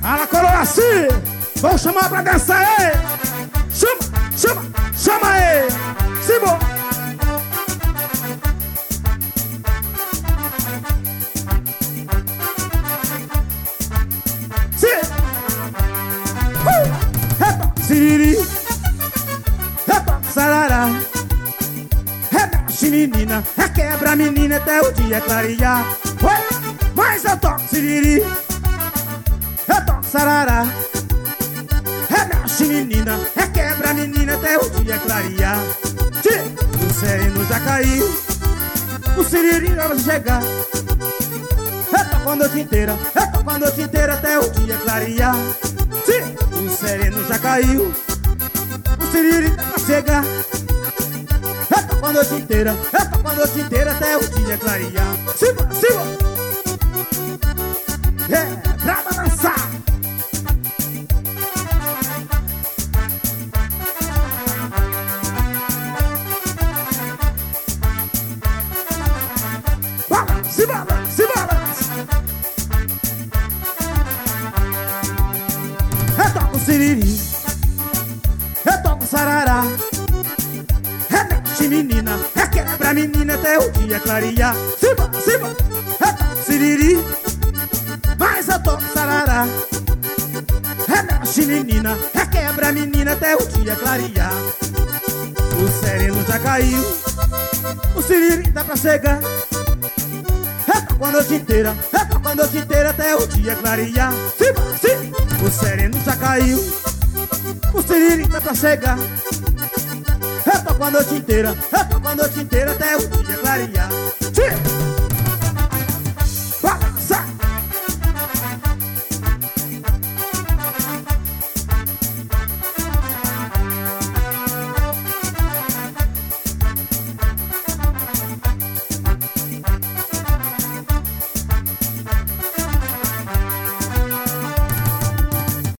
Ela colou assim. Vou chamar pra dançar aí. Chama aí. Simão. Siriri, sarará, remexe menina, requebra menina até o dia clarear. Mas eu toco siriri, eu toco sarará, remexe menina, requebra menina até o dia clarear. O sereno já caiu, o siriri vai chegar. Eu toco a noite inteira, eu toco a noite inteira até o dia clarear. O sereno já caiu, o siriri tá pra chegar. Eu toco a noite inteira, eu toco a noite inteira até o dia clarear. Siga, pra balançar. Balance, balance, balance. Eu toco siriri, eu toco sarará, remexe menina, requebra menina até o dia clarear. Simba, eu toco siriri, mas eu toco sarará, remexe menina, requebra menina até o dia clarear. O sereno já caiu, o siriri tá pra chegar. Eu toco a noite inteira, eu toco a noite inteira até o dia clarear. Simba, o sereno já caiu, o siriri tá pra chegar. Eu toco a noite inteira, eu toco a noite inteira até o dia clarear.